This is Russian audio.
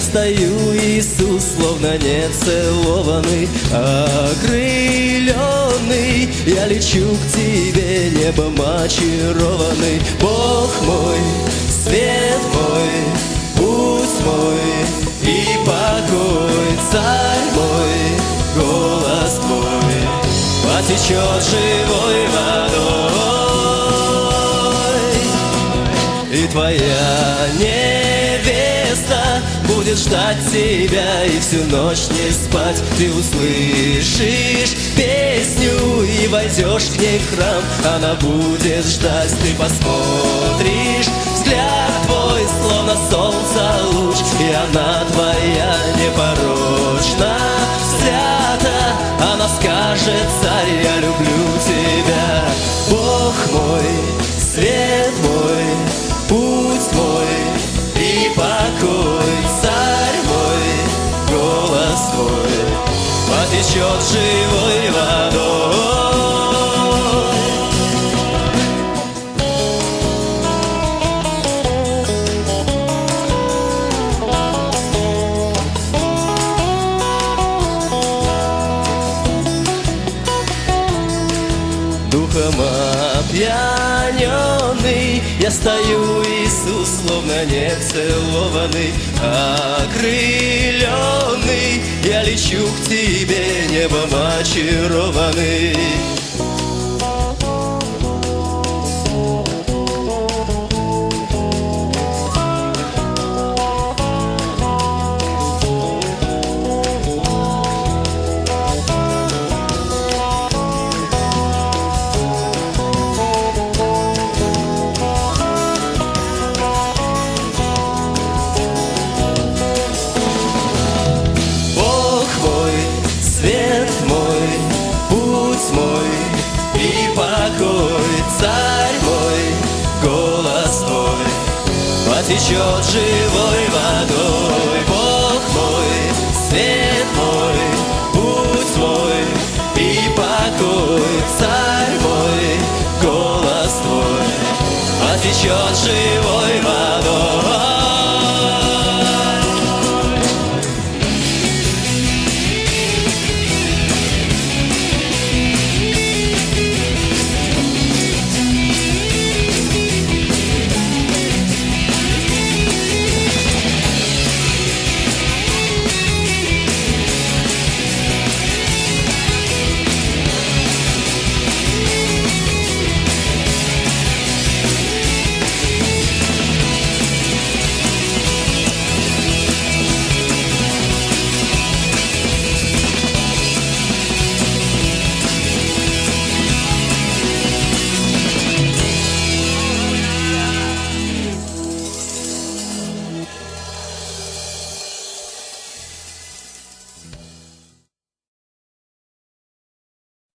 стою, Иисус, словно нецелованный, окрыленный. Я лечу к Тебе, небом очарованный. Бог мой, свет мой, путь мой и покой, Царь мой, голос Твой потечет живой водой. И Твоя невеста будет ждать Тебя и всю ночь не спать. Ты услышишь песню и войдешь к ней в храм, она будет ждать. Ты посмотришь, взгляд Твой словно солнца луч, и она Твоя непорочна, свята. Она скажет: Царь, я люблю Тебя. Бог мой, свет мой, путь мой и покой, Царь мой, голос Твой потечет живой водой. Духом опьяненный я стою, Иисус, словно нецелованный, окрыленный. Я лечу к Тебе, небом очарованный. Свет мой, путь мой и покой, Царь мой, голос Твой потечет живой